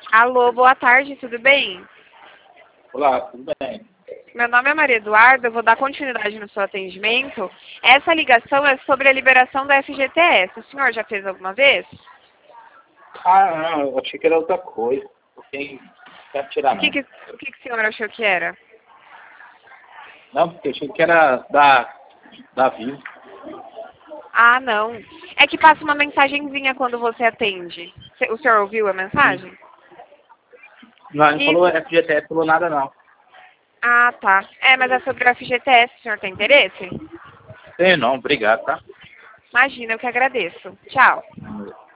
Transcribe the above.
Alô, boa tarde, tudo bem? Olá, tudo bem? Meu nome é Maria Eduarda, eu vou dar continuidade no seu atendimento. Essa ligação é sobre a liberação da FGTS. O senhor já fez alguma vez? Ah, não, eu achei que era outra coisa. Eu quero tirar O que, não. que, o que que o senhor achou que era? Não, porque eu achei que era da Vivo. Ah, não. É que passa uma mensagenzinha quando você atende. O senhor ouviu a mensagem? Não, não falou Isso. FGTS, falou nada não. Ah, tá. É, mas é sobre o FGTS. O senhor tem interesse? Tem não, obrigado, tá? Imagina, eu que agradeço. Tchau.